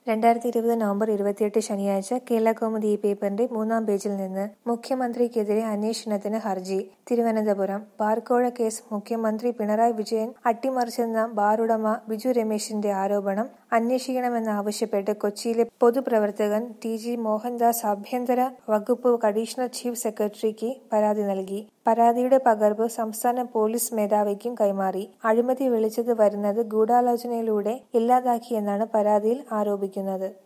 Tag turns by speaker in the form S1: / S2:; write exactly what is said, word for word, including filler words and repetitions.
S1: രണ്ടായിരത്തി ഇരുപത് നവംബർ ഇരുപത്തിയെട്ട് ശനിയാഴ്ച കേരളകൗമുദി ഈ പേപ്പറിന്റെ മൂന്നാം പേജിൽ നിന്ന് മുഖ്യമന്ത്രിക്കെതിരെ അന്വേഷണത്തിന് ഹർജി. തിരുവനന്തപുരം ബാർക്കോഴ കേസ് മുഖ്യമന്ത്രി പിണറായി വിജയൻ അട്ടിമറിച്ചെന്ന ബാറുടമ ബിജു രമേശിന്റെ ആരോപണം അന്വേഷിക്കണമെന്നാവശ്യപ്പെട്ട് കൊച്ചിയിലെ പൊതുപ്രവർത്തകൻ ടി ജി മോഹൻദാസ് ആഭ്യന്തര വകുപ്പ് അഡീഷണൽ ചീഫ് സെക്രട്ടറിക്ക് പരാതി നൽകി. പരാതിയുടെ പകർപ്പ് സംസ്ഥാന പോലീസ് മേധാവിക്കും കൈമാറി. അഴിമതി വെളിച്ചത്ത് വരുന്നത് ഗൂഢാലോചനയിലൂടെ ഇല്ലാതാക്കിയെന്നാണ് പരാതിയിൽ ആരോപിക്കുന്നത്.